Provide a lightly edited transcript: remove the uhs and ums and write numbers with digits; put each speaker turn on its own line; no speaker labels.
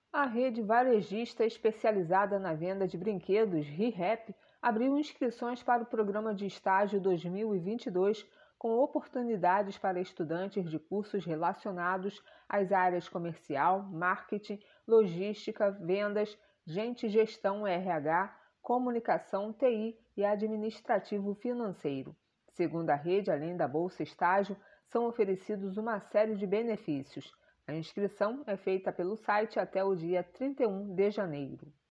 A rede varejista especializada na venda de brinquedos, ReHap, abriu inscrições para o programa de estágio 2022 com oportunidades para estudantes de cursos relacionados às áreas comercial, marketing, logística, vendas, gestão RH, comunicação, TI e administrativo financeiro. Segundo a rede, além da bolsa estágio, são oferecidos uma série de benefícios. A inscrição é feita pelo site até o dia 31 de janeiro.